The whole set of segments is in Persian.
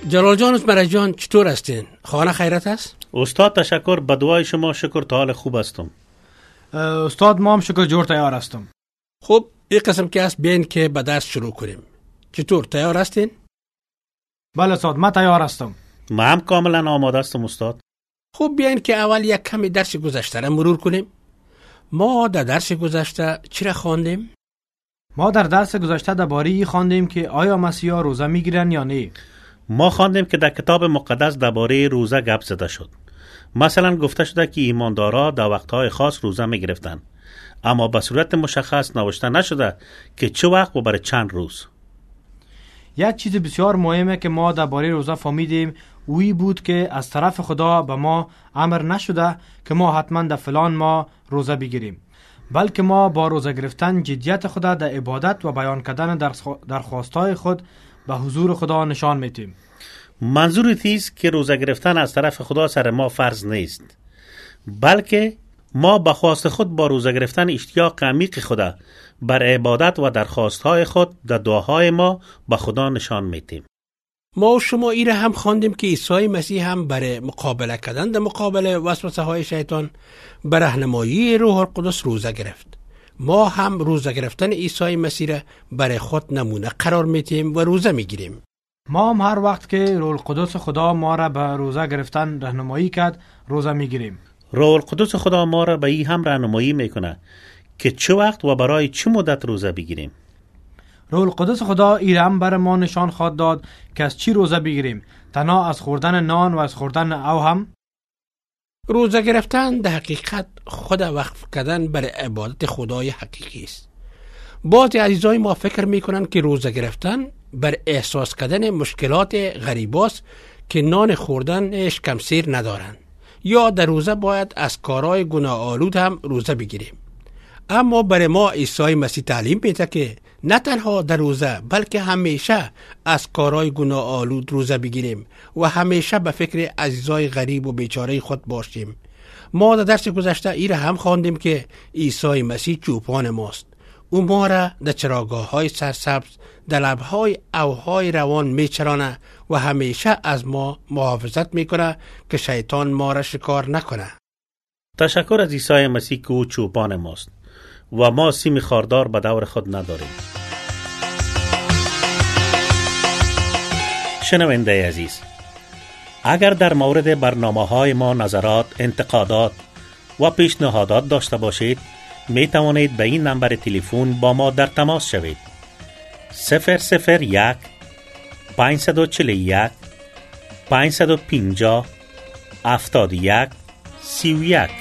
جلال جان و مرج جان چطور هستین؟ خانه خیرت است؟ استاد تشکر، به دعای شما شکر تا حال خوب هستم. استاد ما هم شکر جور تیار هستم. خب این قسم که است بیاین که به درس شروع کنیم. چطور تیار هستین؟ بله استاد ما تیار هستم. ما هم کاملا آماده هستم استاد. خب بیاین که اول یک کمی درس گذشته را مرور کنیم. ما در درس گذشته چی را خواندیم؟ ما در درس گذشته درباره این خواندیم که آیا مسیحا روزه میگیرن یا نه. ما خواندیم که در کتاب مقدس درباره روزه گپ زده شد. مثلا گفته شده که ایماندارا در وقتهای خاص روزه میگرفتن، اما به صورت مشخص نوشته نشده که چه وقت و برای چند روز. یک چیز بسیار مهمه که ما درباره روزه فهمیدیم اوی بود که از طرف خدا به ما امر نشده که ما حتما در فلان ماه روزه بگیریم، بلکه ما با روزه گرفتن جدیت خدا در عبادت و بیان کردن درخواستهای خود به حضور خدا نشان میدیم. منظور است که روزه گرفتن از طرف خدا سر ما فرض نیست، بلکه ما به خواست خود با روزه گرفتن اشتیاق عمیق خدا بر عبادت و درخواستهای خود در دعاهای ما به خدا نشان میدیم. ما و شما ایره هم خواندیم که عیسی مسیح هم برای مقابله کردن در مقابل وسوسه های شیطان بر راهنمایی روح القدس روزه گرفت. ما هم روزه گرفتن عیسی مسیح را برای خود نمونه قرار میدیم و روزه میگیریم. ما هم هر وقت که روح القدس خدا ما را به روزه گرفتن راهنمایی کرد روزه میگیریم. روح القدس خدا ما را به این هم راهنمایی میکنه که چه وقت و برای چه مدت روزه بگیریم. روح القدس خدا ایرم بر ما نشان خواهد داد که از چی روزه بگیریم، تنها از خوردن نان و از خوردن او هم. روزه گرفتن در حقیقت خود وقف کردن بر عبادت خدای حقیقی است. بعضی عزیزای ما فکر میکنن که روزه گرفتن بر احساس کردن مشکلات غریباست که نان خوردنش کمسیر ندارن، یا در روزه باید از کارهای گناه آلود هم روزه بگیریم. اما برای ما عیسی مسیح تعلیم میده که نه تنها در روزه بلکه همیشه از کارهای گناه آلود روزه بگیریم و همیشه به فکر عزیزای غریب و بیچاره خود باشیم. ما در درس گذشته ایره هم خواندیم که عیسی مسیح چوپان ماست. او ما را در چراگاه‌های سرسبز در لب‌های اوهای روان میچرانه و همیشه از ما محافظت میکنه که شیطان ما را شکار نکنه. تشکر از عیسی مسیح که او چوپان ماست و ما سیم خاردار به دور خود نداریم. شنونده عزیز، اگر در مورد برنامه‌های ما نظرات، انتقادات و پیشنهادات داشته باشید، می توانید به این نمبر تلفن با ما در تماس شوید. 001 541 550 71 31.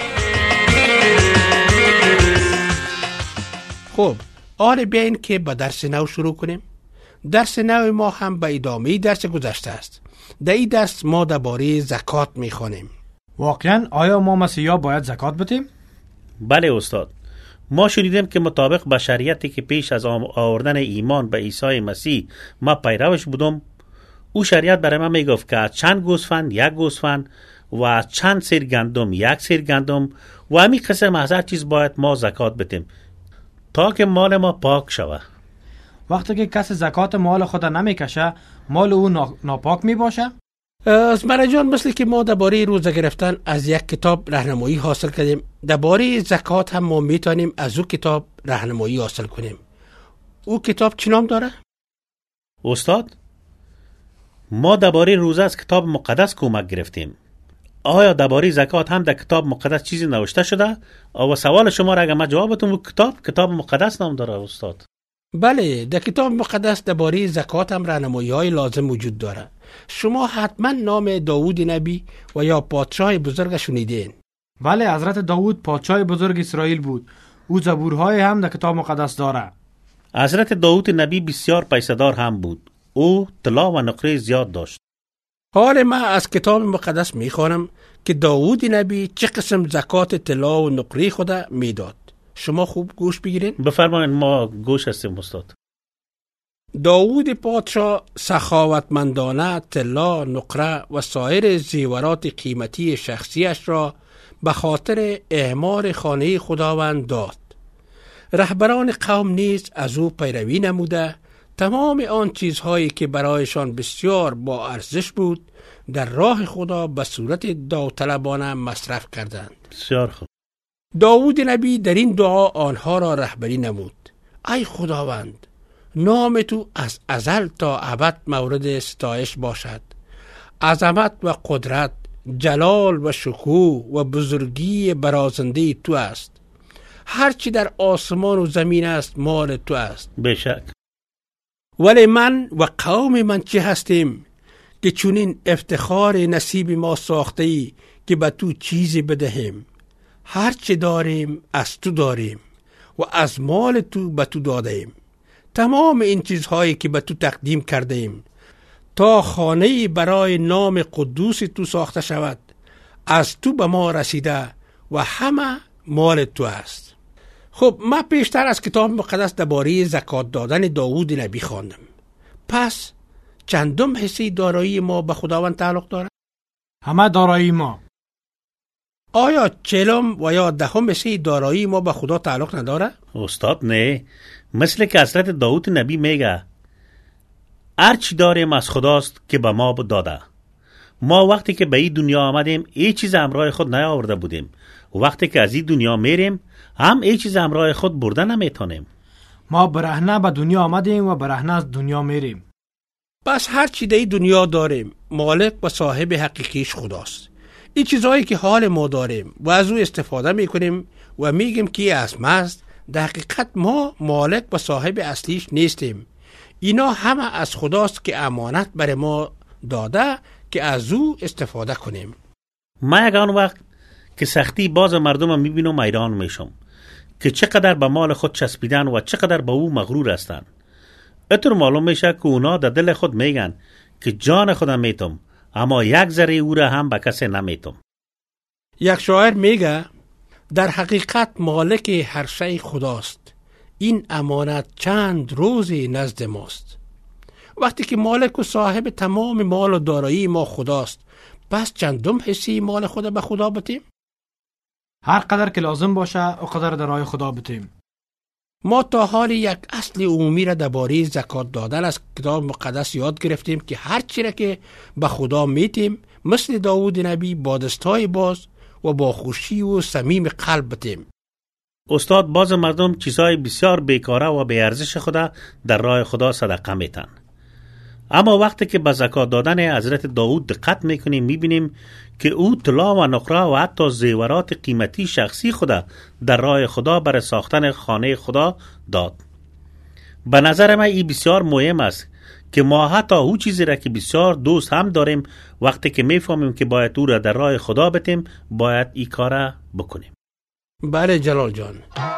خب آره بیاین که با درس نو شروع کنیم. درس نو ما هم به ادامه درس گذشته است. در این درس ما درباره زکات میخوانیم. واقعا آیا ما مسیحا باید زکات بدیم؟ بله استاد، ما شنیدیم که مطابق به شریعتی که پیش از آوردن ایمان به عیسی مسیح ما پیروش بودم، او شریعت برای ما میگفت که از چند گوسفند یک گوسفند و از چند سیر گندم یک سیر گندم و همین قسم از هر چیز باید ما زکات بدیم تا که مال ما پاک شود. وقتی که کسی زکات مال خود نمیکشه، مال او ناپاک میباشه؟ از مرج جان، مثل که ما درباره روزه گرفتن از یک کتاب راهنمایی حاصل کردیم، درباره زکات هم ما میتونیم از او کتاب راهنمایی حاصل کنیم. او کتاب چی نام داره؟ استاد، ما درباره روزه از کتاب مقدس کمک گرفتیم. آیا درباره زکات هم در کتاب مقدس چیزی نوشته شده؟ و سوال شما را اگر من جواب بدم، کتاب مقدس نام داره استاد؟ بله، در کتاب مقدس درباره زکات هم راهنمایی‌های لازم وجود داره. شما حتما نام داوود نبی و یا پادشاه بزرگ شنیدین. بله، حضرت داوود پادشاه بزرگ اسرائیل بود. او زبورهای هم در کتاب مقدس داره. حضرت داوود نبی بسیار پیسه‌دار هم بود. او طلا و نقره زیاد داشت. حال ما از کتاب مقدس میخوانم که داوود نبی چه قسم زکات طلا و نقره خود میداد. شما خوب گوش بگیرین. بفرمایید، ما گوش هستیم استاد. داوود پادشاه سخاوتمندانه طلا، نقره و سایر زیورات قیمتی شخصیش را به خاطر اعمار خانه خداوند داد. رهبران قوم نیز از او پیروی نموده تمام آن چیزهایی که برایشان بسیار با ارزش بود در راه خدا به صورت داوطلبانه مصرف کردند. بسیار خوب. داوود نبی در این دعا آنها را رهبری نمود. ای خداوند، نام تو از ازل تا ابد مورد ستایش باشد. عظمت و قدرت، جلال و شکوه و بزرگی برازنده تو است. هرچی در آسمان و زمین است مال تو است. بشک. ولی من و قوم من چه هستیم که چونین افتخار نصیب ما ساخته ای که به تو چیزی بدهیم؟ هرچی داریم از تو داریم و از مال تو به تو دادیم. تمام این چیزهایی که به تو تقدیم کردیم تا خانه‌ای برای نام قدوس تو ساخته شود از تو به ما رسیده و همه مال تو است. خب من پیشتر از کتاب مقدس درباره زکات دادن داوود نبی خواندم. پس چندم حصه دارایی ما به خداوند تعلق دارد؟ همه دارایی ما. آیا 40 و یا 10 حصه دارایی ما به خدا تعلق نداره؟ استاد نه، مثل که حضرت داوود نبی میگه هرچی داریم از خداست که به ما داده. ما وقتی که به این دنیا آمدیم ای چیز همراه خود نیاورده بودیم. وقتی که از این دنیا میریم هم ای چیز همراه خود برده نمیتونیم. ما برهنه به دنیا آمدیم و برهنه از دنیا میریم. پس هر چی در دنیا داریم مالک و صاحب حقیقیش خداست. این چیزهایی که حال ما داریم و از او استفاده میکنیم و میگیم که از ماست، در حقیقت ما مالک و صاحب اصلیش نیستیم. اینا همه از خداست که امانت بر ما داده که از او استفاده کنیم. من یکان وقت که سختی باز مردم میبینم حیران میشم که چقدر به مال خود چسبیدن و چقدر به او مغرور هستند. اتر معلوم میشه که اونا در دل خود میگن که جان خودم میتم، اما یک ذره او را هم به کسی نمیتم. یک شاعر میگه در حقیقت مالک هر شی خداست، این امانت چند روزی نزد ماست. وقتی که مالک و صاحب تمام مال و دارایی ما خداست، پس چندم حصه مال خود به خدا بتیم؟ هر قدر که لازم باشه او قدر در راه خدا بتیم. ما تا حال یک اصل عمومی را درباره زکات دادن از کتاب مقدس یاد گرفتیم که هر چی را که به خدا میتیم مثل داوود نبی با دستای باز و با خوشی و صمیم قلب بتیم. استاد، باز مردم چیزهای بسیار بیکاره و بیارزش خدا در راه خدا صدقه میتن. اما وقتی که به زکات دادن حضرت داوود دقت میکنیم میبینیم که او طلا و نقره و حتی زیورات قیمتی شخصی خدا در راه خدا برای ساختن خانه خدا داد. به نظر من این بسیار مهم است که ما حتی او چیزی را که بسیار دوست هم داریم وقتی که میفهمیم که باید او را در راه خدا بتیم باید این کار بکنیم. بله جلال جان.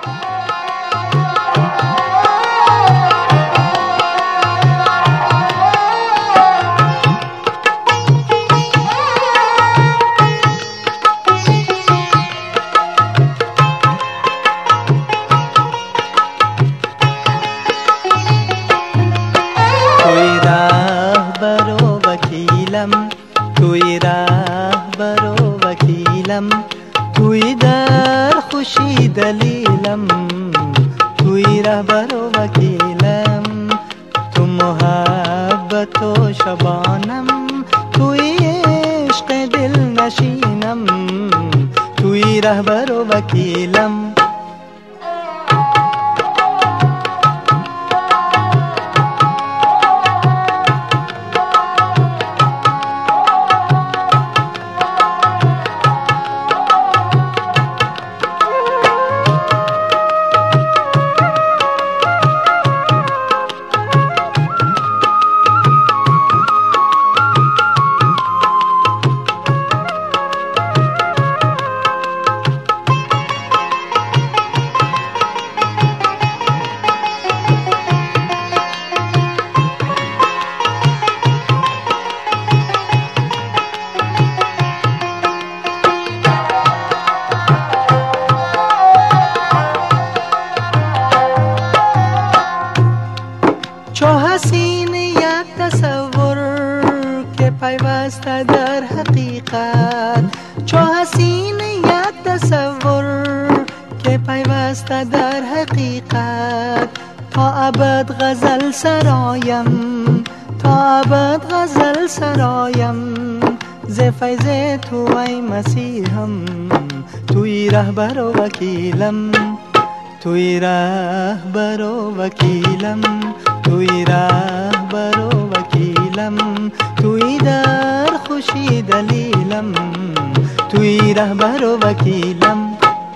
توی رهبر و وکیلم، توی در خوشی دلیلم، توی رهبر و وکیلم، تو محبت و شبانم، توی عشق دل نشینم، توی رهبر و وکیلم. پیوسته در حقیقت، چو حسین یک تصور که پیوسته در حقیقت، تا ابد غزل سرایم، تا ابد غزل سرایم. ز فیض تو ای مسیحم، توی رهبر و وکیلم، توی رهبر و وکیلم، توی رهبر و وکیلم، توی در خوشی دلیلم، توی رهبر و وکیلم.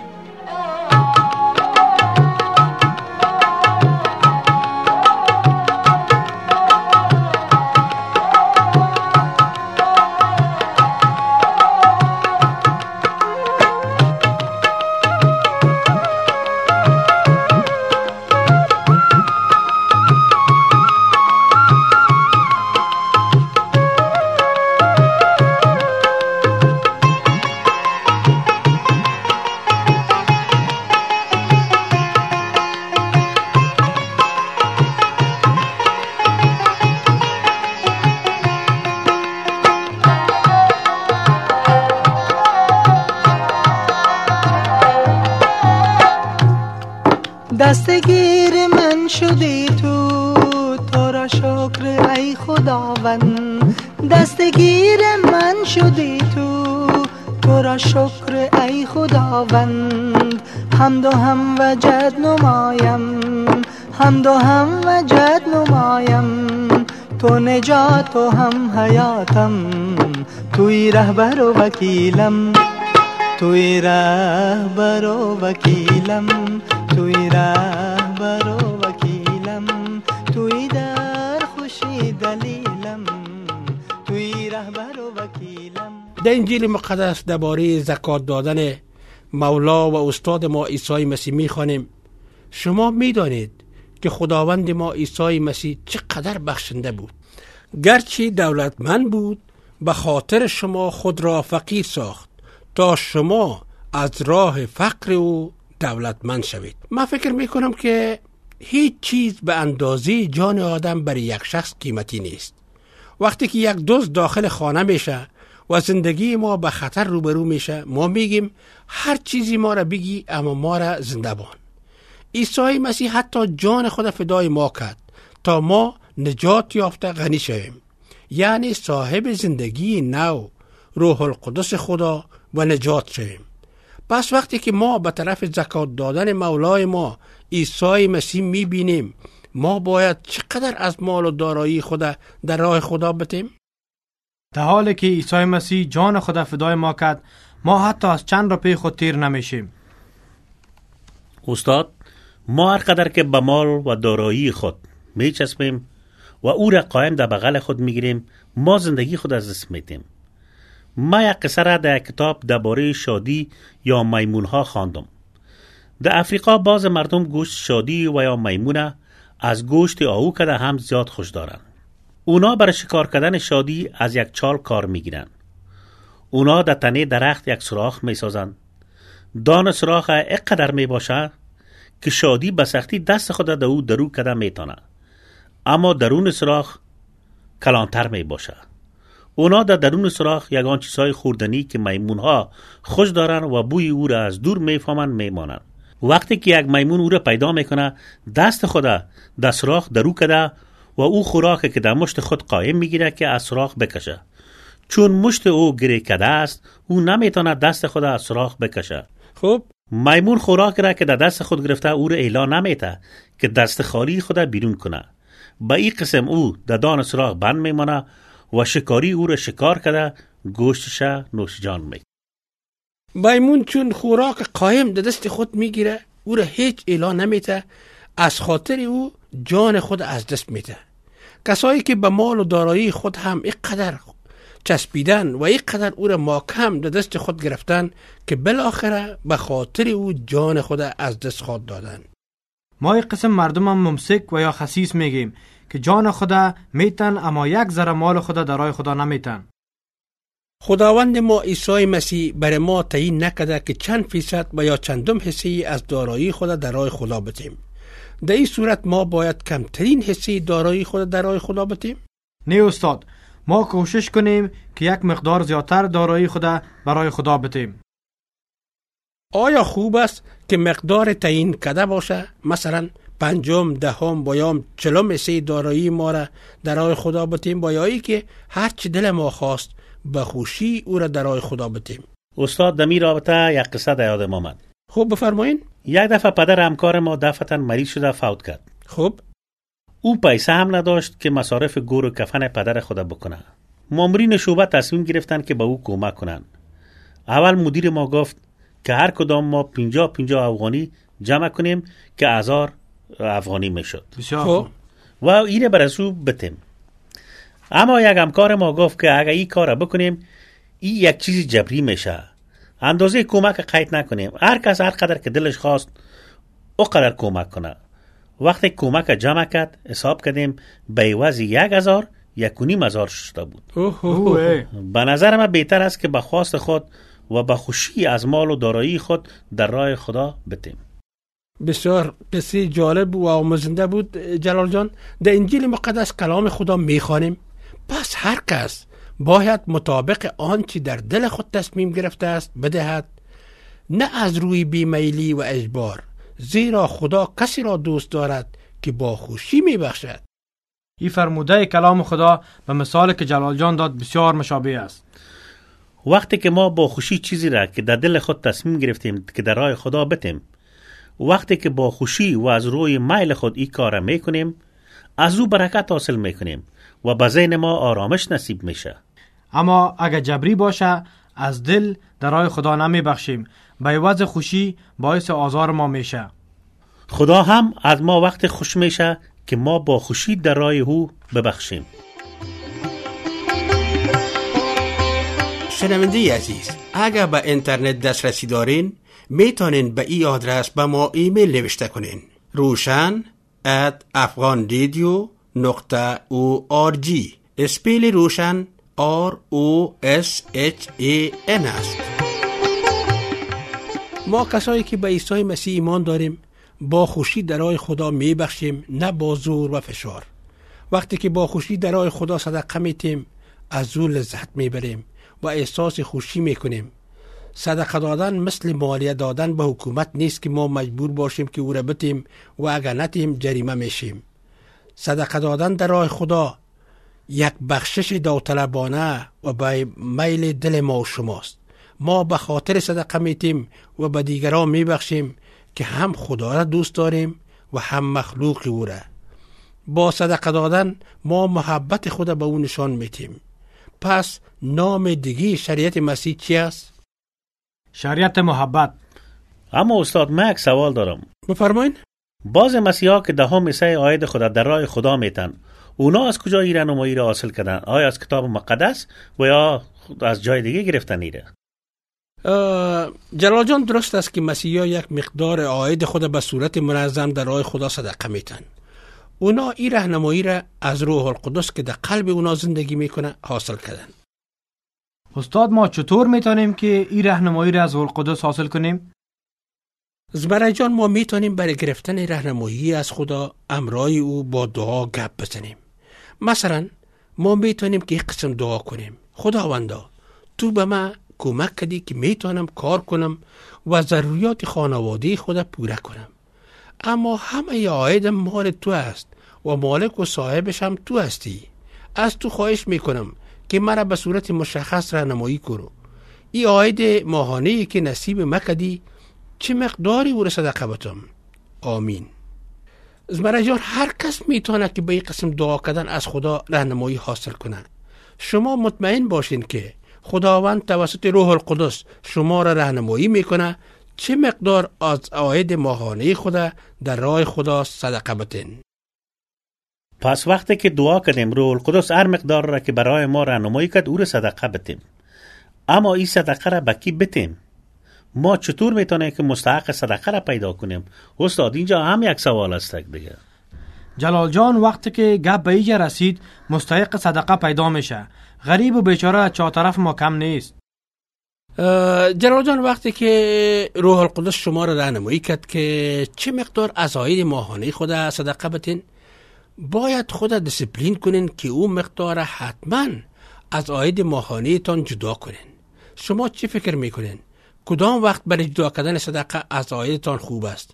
دستگیر من شدی تو، تو را شکر ای خداوند. دستگیر من شدی تو، تو را شکر ای خداوند. حمد و هم وجد نمایم، حمد و هم وجد نمایم. تو نجات و هم حیاتم، توی رهبر و وکیلم، توی رهبر و وکیلم، توی رهبر و وکیلم، توی در خوشی دلیلم، توی رهبر و وکیلم. در انجیل مقدس درباره زکات دادن مولا و استاد ما عیسی مسیح میخوانیم: شما میدانید که خداوند ما عیسی مسیح چقدر بخشنده بود، گرچه دولتمند بود به خاطر شما خود را فقیر ساخت تا شما از راه فقر او دولتمند شوید. من فکر میکنم که هیچ چیز به اندازه جان آدم برای یک شخص قیمتی نیست. وقتی که یک دزد داخل خانه میشه و زندگی ما به خطر روبرو میشه، ما میگیم هر چیزی ما را بگی اما ما را زنده بان. عیسی مسیح حتی جان خود فدای ما کرد تا ما نجات یافته غنی شویم، یعنی صاحب زندگی نو، روح القدس خدا و نجات شویم. پس وقتی که ما به طرف زکات دادن مولای ما عیسی مسیح میبینیم، ما باید چقدر از مال و دارایی خود در راه خدا بتیم؟ در حالی که عیسی مسیح جان خود فدای ما کرد، ما حتی از چند روپیه خود تیر نمیشیم. استاد، ما هر قدر که به مال و دارایی خود میچسبیم و او را قائم در بغل خود میگیریم، ما زندگی خود از دست میدیم. ما یک قصه را در کتاب درباره شادی یا میمونها خواندم. در افریقا بعض مردم گوشت شادی و یا میمونه از گوشت آهو کده هم زیاد خوش دارن. اونا برای شکار کردن شادی از یک چال کار میگیرن. اونا در تنه درخت یک سوراخ میسازن. دان سوراخ اینقدر میباشه که شادی به سختی دست خود در او درو کده میتونه، اما درون سوراخ کلانتر میباشه. اونا در درون سوراخ یگان چیزهای خوردنی که میمونها خوش دارن و بوی او را از دور میفهمن میمانن. وقتی که یک میمون او را پیدا میکنه، دست خود در سوراخ درو کده و او خوراک که در مشت خود قایم میگیره که از سوراخ بکشه. چون مشت او گره کده است، او نمیتونه دست خود از سوراخ بکشه. خب میمون خوراک را که در دست خود گرفته او را اعلان نمیته که دست خالی خود بیرون کنه. با این قسم او در دان سوراخ بند میمانه و شکاری او را شکار کرده گوشتش نوش جان می. میمون چون خوراک قایم در دست خود میگیره، او را هیچ اعلان نمیته، از خاطر او جان خود از دست میده. کسایی که به مال و دارایی خود هم اینقدر چسبیدن و اینقدر او را محکم در دست خود گرفتن که بالاخره به خاطر او جان خود از دست خود دادن. ما این قسم مردم هم ممسک و یا خسیس میگیم که جان خدا میتن اما یک ذره مال خدا در راه خدا نمیتن. خداوند ما عیسی مسیح برای ما تعیین نکرده که چند فیصد و یا چندم حصه از دارایی خود در راه خدا بتیم. در این صورت ما باید کمترین حصه دارایی خود در راه خدا بتیم؟ نه استاد، ما کوشش کنیم که یک مقدار زیادتر دارایی خدا برای خدا بتیم. آیا خوب است که مقدار تعیین کرده باشه، مثلا پنجم، دهم، بیام، چلم حصه دارایی ما را در راه خدا بتیم، بایایی که هر چی دل ما خواست به خوشی او را در راه خدا بتیم. استاد دمی رابطه یک قصه در یادم آمد. خوب بفرمایین. یک دفعه پدر همکار ما دفعتا مریض شده فوت کرد. خوب. او پیسه هم نداشت که مصارف گور و کفن پدر خود بکنه. مامورین شعبه تصمیم گرفتن که به او کمک کنن. اول مدیر ما گفت که هر کدام ما 50 افغانی جمع کنیم که 1000 افغانی میشد. خوب. و اینه برسو بتیم. اما یک همکار ما گفت که اگه این کار بکنیم این یک چیز جبری میشه. اندازه کمک قید نکنیم. هر کس هر قدر که دلش خواست او قدر کمک کنه. وقتی کمک جمع کرد حساب کردیم به عوض 1000 1,500 شده بود. به نظر من بهتر است که به خواست خود و به خوشی از مال و دارایی خود در راه خدا بتیم. بسیار قصه جالب و آموزنده بود جلال جان. در انجیل مقدس کلام خدا میخوانیم پس هر کس باید مطابق آنچه در دل خود تصمیم گرفته است بدهد، نه از روی بیمیلی و اجبار، زیرا خدا کسی را دوست دارد که با خوشی میبخشد. این فرموده کلام خدا به مثال که جلال جان داد بسیار مشابه است. وقتی که ما با خوشی چیزی را که در دل خود تصمیم گرفتیم که در راه خدا بتیم، وقتی که با خوشی و از روی میل خود این کار میکنیم، از او برکت حاصل میکنیم و به ذهن ما آرامش نصیب میشه. اما اگر جبری باشه از دل در راه خدا نمیبخشیم، به عوض خوشی باعث آزار ما میشه. خدا هم از ما وقت خوش میشه که ما با خوشی در راه او ببخشیم. شنونده عزیز، اگر به اینترنت دسترسی دارین میتونین به این آدرس به ما ایمیل نوشته کنین: roshan@afghanradio.org. اسپیل روشن ROSHAN است. ما کسایی که به عیسی مسیح ایمان داریم با خوشی در راه خدا میبخشیم، نه با زور و فشار. وقتی که با خوشی در راه خدا صدقه میتیم از او لذت میبریم و احساس خوشی میکنیم. صدقه دادن مثل مالیه دادن به حکومت نیست که ما مجبور باشیم که او را بتیم و اگر نتیم جریمه میشیم. صدقه دادن در راه خدا یک بخشش داوطلبانه و به میل دل ما و شماست. ما به خاطر صدقه میتیم و به دیگران میبخشیم که هم خدا را دوست داریم و هم مخلوق او را. با صدقه دادن ما محبت خدا به او نشان میتیم. پس نام دیگه شریعت مسیح چی است؟ شریعت محبت. اما استاد من یک سوال دارم. بفرمایین. باز مسیحا که دهم حصه عاید خدا در راه خدا میتن، اونا از کجا این رهنمایی را حاصل کردن؟ آیا از کتاب مقدس و یا از جای دیگه گرفتن ایره؟ جلال جان درست است که مسیحا یک مقدار عاید خود به صورت منظم در راه خدا صدقه میتن. اونا این رهنمایی را از روح القدس که در قلب اونا زندگی میکنه حاصل کردن. استاد ما چطور میتونیم که این رهنمایی را از روح القدس حاصل کنیم؟ زبرای جان ما میتونیم برای گرفتن رهنمایی از خدا امرای او با دعا گپ بزنیم. مثلا ما میتونیم که یک قسم دعا کنیم: خداوندا تو به من کمک کردی که میتونم کار کنم و ضروریات خانواده خدا پوره کنم، اما همه عاید مال تو است و مالک و صاحبش هم تو هستی. از تو خواهش میکنم که مرا به صورت مشخص رهنمایی کنو. این عاید ماهانه‌ای که نصیب مکدی چه مقداری او را صدقه بتم. آمین. زمرجان هر کس میتونه که به این قسم دعا کردن از خدا رهنمایی حاصل کنه. شما مطمئن باشین که خداوند توسط روح القدس شما را رهنمایی میکنه چه مقدار از عاید ماهانه خدا در راه خدا صدقه بتین. پس وقتی که دعا کردیم روح القدس هر مقدار را که برای ما رهنمایی کرد او را صدقه بتیم. اما این صدقه را به کی بتیم؟ ما چطور میتونیم که مستحق صدقه را پیدا کنیم؟ استاد اینجا هم یک سوال است دیگه. جلال جان وقتی که گپ به اینجا رسید مستحق صدقه پیدا میشه. غریب و بیچاره چهار طرف ما کم نیست. جلال جان وقتی که روح القدس شما را رهنمایی کرد که چه مقدار از عاید ماهانه خود صدقه بتین، باید خود دیسپلین کنین که او مقدار حتما از عاید ماهانه تان جدا کنین. شما چی فکر میکنین؟ کدام وقت برای جدا کردن صدقه از عایدتان خوب است؟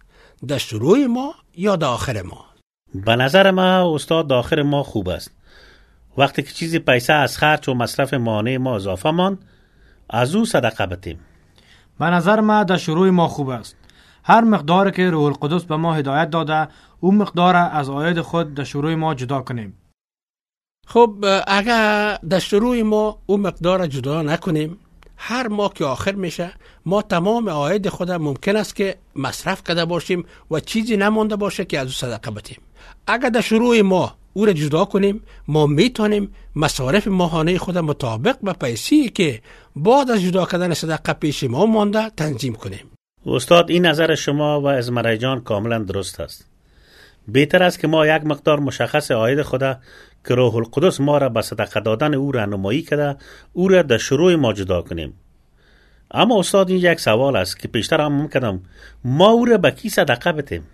در شروع ما یا در آخر ما؟ به نظر ما استاد در آخر ما خوب است. وقتی که چیزی پیسه از خرج و مصرف مانع ما اضافه ماند، از او صدقه بدیم. به نظر ما در شروع ما خوب است. هر مقدار که روح القدس به ما هدایت داده، اون مقدار از عاید خود در شروع ما جدا کنیم. خب اگر در شروع ما اون مقدار جدا نکنیم، هر ماه که آخر میشه ما تمام عاید خود ممکن است که مصرف کرده باشیم و چیزی نمانده باشه که از او صدقه بدیم. اگر در شروع ما او را جدا کنیم، ما میتونیم مصارف ماهانه خود مطابق به پیسی که بعد از جدا کردن صدقه پیش ما مانده تنظیم کنیم. استاد این نظر شما و ازمرای جان کاملا درست است. بهتر است که ما یک مقدار مشخص عاید خود که روح القدس ما را به صدقه دادن او راهنمایی کرده، او را در شروع ما جدا کنیم. اما استاد این یک سوال است که پیشتر هم کردم، ما او را به کی صدقه بدیم؟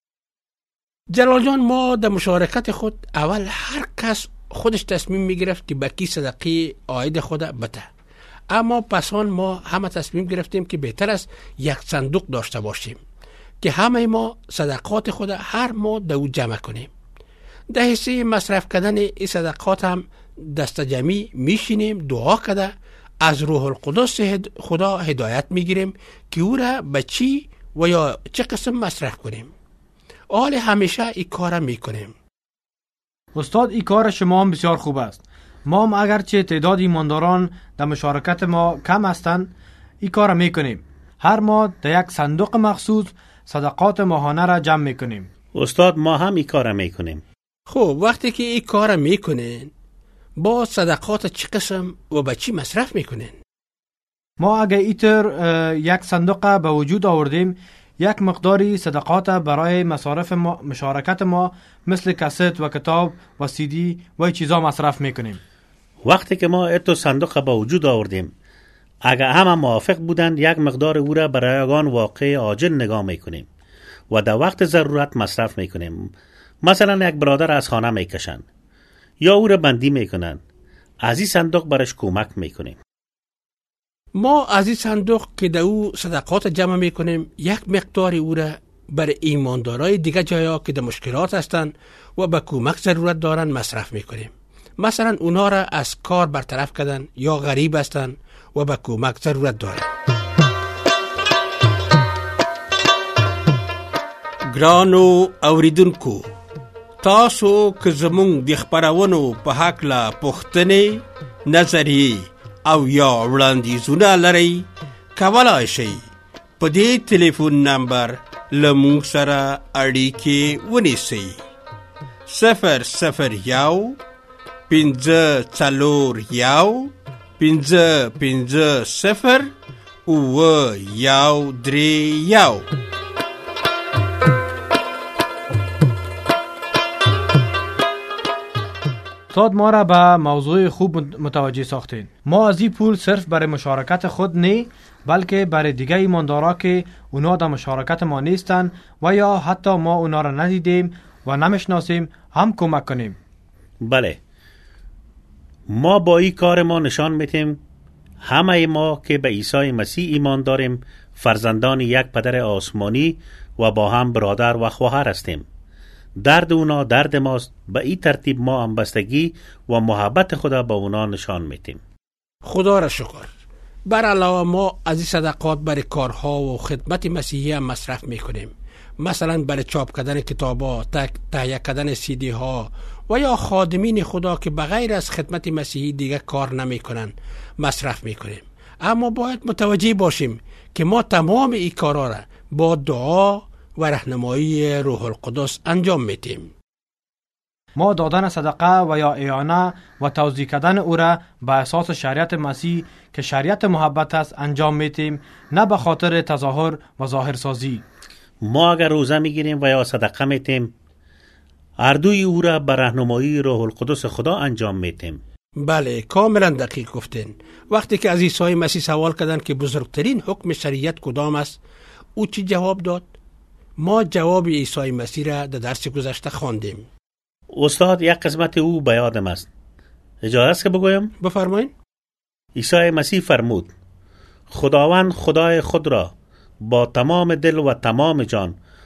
جلال جان، ما در مشارکت خود اول هر کس خودش تصمیم میگرفت که به کی صدقه عاید خود بده. اما پسان ما همه تصمیم گرفتیم که بهتر است یک صندوق داشته باشیم که همه ما صدقات خود هر ماه در او جمع کنیم. در حصه مصرف کردن این صدقات هم دست جمعی میشینیم دعا کرده از روح القدس خدا هدایت میگیریم که او را به چی و یا چه قسم مصرف کنیم. حال همیشه این کار میکنیم. استاد این کار شما هم بسیار خوب است. ما هم اگرچه تعداد ایمانداران در مشارکت ما کم هستند، این کار میکنیم. هر ماه در یک صندوق مخصوص صدقات ماهانه را جمع میکنیم. استاد ما هم این کار میکنیم. خب وقتی که این کار میکنین، با صدقات چه قسم و به چی مصرف میکنین؟ ما اگه ایتر یک صندوق به وجود آوردیم، یک مقداری صدقات برای مصارف مشارکت ما مثل کست و کتاب و CD و چیزا مصرف میکنیم. وقتی که ما اتو صندوق به وجود آوردیم، اگه همه موافق بودند یک مقدار او را برای آن واقع عاجل نگاه میکنیم و در وقت ضرورت مصرف میکنیم. مثلا یک برادر از خانه میکشن یا او را بندی میکنن، از این صندوق برش کمک میکنیم. ما از این صندوق که در او صدقات جمع میکنیم، یک مقدار او را برای ایماندارای دیگه جایا که در مشکلات هستن و به کمک ضرورت دارن مصرف میکنیم. مثلا اونا را از کار برطرف کردن یا غریب هستن و به کمک ضرورت دارن. ګرانو اوریدونکو، تاسو که زمونږ د خپرونو په هکله پوښتنې، نظریې او یا وړاندیزونه لرئ، کولای شئ په دې ټلیفون نمبر له موږ سره اړیکې ونیسئ. 001 541 550 9131. استاد ما را به موضوع خوب متوجه ساختین. ما از این پول صرف برای مشارکت خود نه، بلکه برای دیگه ایماندارا که اونا در مشارکت ما نیستن و یا حتی ما اونا را ندیدیم و نمیشناسیم هم کمک کنیم. بله، ما با این کار ما نشان میتیم همه ما که به عیسی مسیح ایمان داریم فرزندان یک پدر آسمانی و با هم برادر و خواهر هستیم. درد اونا درد ماست. به این ترتیب ما همبستگی و محبت خدا با اونا نشان میتیم. خدا را شکر. بر علاوه ما از این صدقات برای کارها و خدمت مسیحی هم مصرف میکنیم. مثلا برای چاپ کردن کتابا، تهیه کردن CD ها و یا خادمین خدا که بغیر از خدمت مسیحی دیگه کار نمیکنن مصرف میکنیم. اما باید متوجه باشیم که ما تمام این کارا را با دعا و راهنمایی روح القدس انجام میدیم. ما دادن صدقه و یا اعانه و توزیع کردن او را به اساس شریعت مسیح که شریعت محبت است انجام میدیم، نه به خاطر تظاهر و ظاهرسازی. ما اگر روزه میگیریم و یا صدقه میدیم، اردوی او را به راهنمایی روح القدس خدا انجام میدیم. بله، کاملا دقیق گفتین. وقتی که از عیسی مسیح سوال کردن که بزرگترین حکم شریعت کدام است، او چی جواب داد؟ ما جواب عیسی مسیح را در درس گذشته خواندیم. استاد یک قسمت او به یادم است. اجازه است که بگویم؟ بفرمایید. عیسی مسیح فرمود: خداوند خدای خود را با تمام دل و تمام جان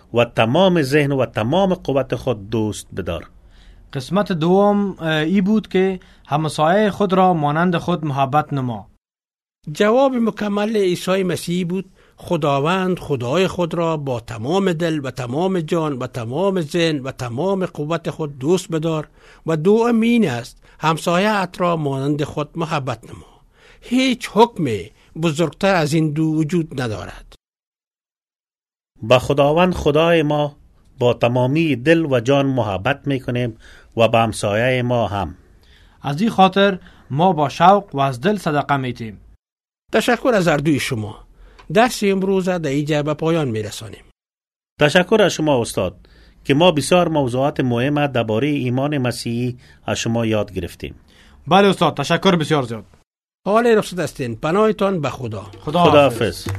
و تمام ذهن و تمام قوت خود دوست بدار. قسمت دوم ای بود که همسایه خود را مانند خود محبت نما. جواب مکمل عیسی مسیح بود خداوند خدای خود را با تمام دل و تمام جان و تمام ذهن و تمام قوت خود دوست بدار و دوم این است همسایه‌ات را مانند خود محبت نما. هیچ حکم بزرگتر از این دو وجود ندارد. با خداوند خدای ما با تمامی دل و جان محبت میکنیم و با همسایه ما هم. از این خاطر ما با شوق و از دل صدقه میتیم. تشکر از اردوی شما. درس امروز در اینجا به پایان میرسانیم. تشکر از شما استاد که ما بسیار موضوعات مهم درباره ایمان مسیحی از شما یاد گرفتیم. بله استاد، تشکر بسیار زیاد. حال رخصت هستین. پناهتان به خدا. خداحافظ.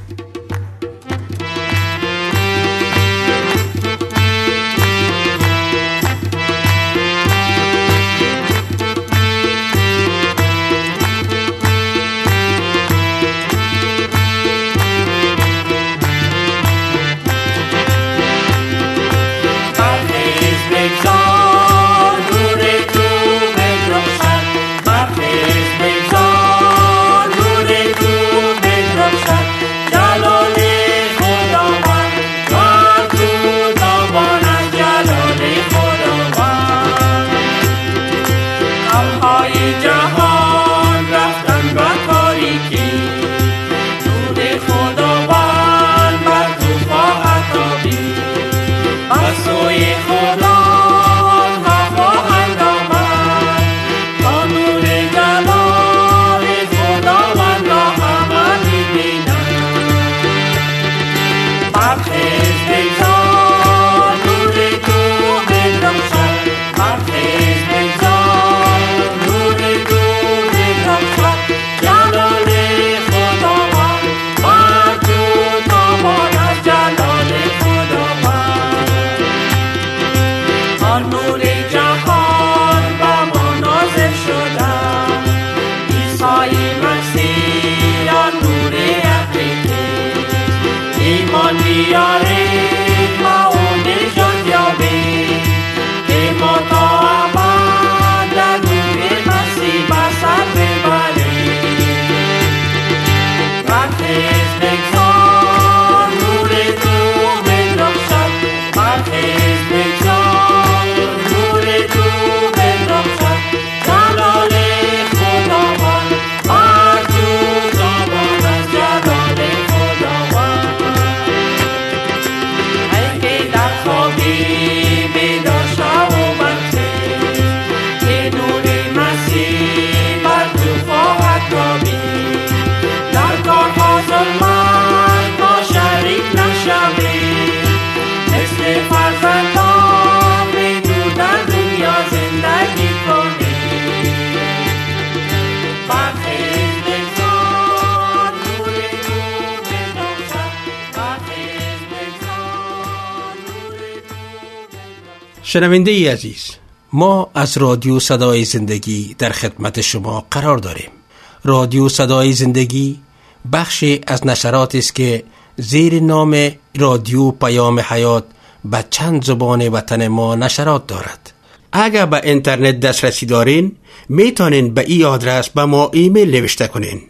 شنونده ای عزیز، ما از رادیو صدای زندگی در خدمت شما قرار داریم. رادیو صدای زندگی بخشی از نشرات است که زیر نام رادیو پیام حیات به چند زبان وطن ما نشرات دارد. اگر به اینترنت دسترسی دارین میتونین به این آدرس به ما ایمیل نوشته کنین: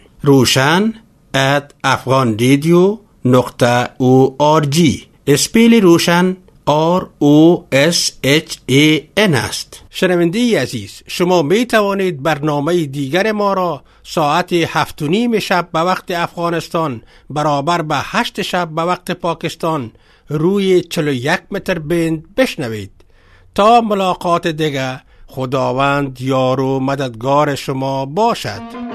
roshan@afghanradio.org. اسپیل روشن ROSHAN است. شنونده ای عزیز، شما می توانید برنامه دیگر ما را ساعت 7:30 شب به وقت افغانستان برابر به 8 شب به وقت پاکستان روی 41 متر بند بشنوید. تا ملاقات دیگر، خداوند یار و مددگار شما باشد.